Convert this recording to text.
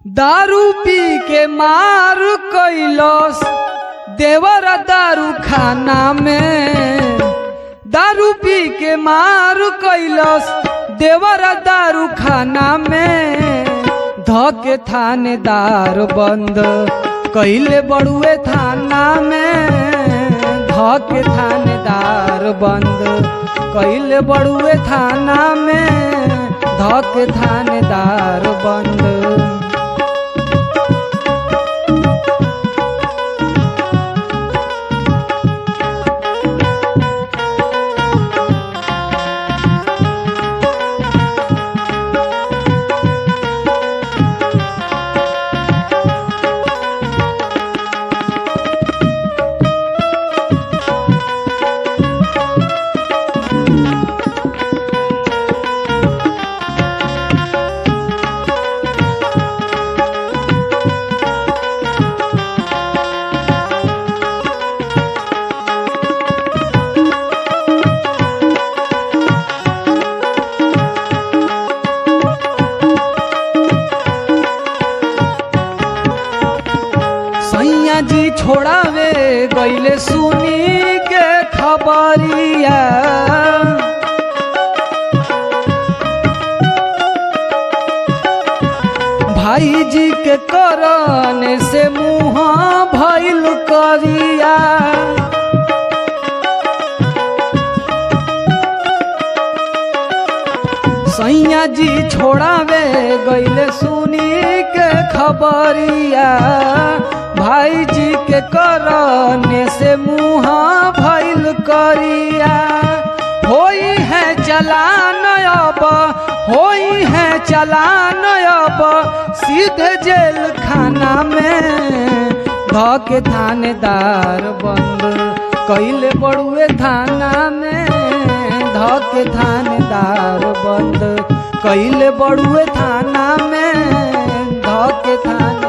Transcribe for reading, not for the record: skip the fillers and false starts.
दारू पी के मार कैलस देवर दारू खाना में। दारू पी के मार कैलस देवर दारू खाना में। धके थानेदार बंद कैले बड़ुए थाना में। धके थानेदार बंद कैले बड़ुए थाना में। धके थानेदार बंद। सैया जी छोड़ावे गईले सुनी के खबरिया। भाई जी के करने से मुँह भइल करिया। सैया जी छोड़ावे गईले सुनी के खबरिया। भाई जी के करने से मुँह भइल करिया। होई है चलान अब, होई है चलान अब सीधे जेल खाना में। धके थानेदार बंद कैले बड़ुए थाना में। धके थानेदार बंद कैले बड़ुए थाना में। धके थाने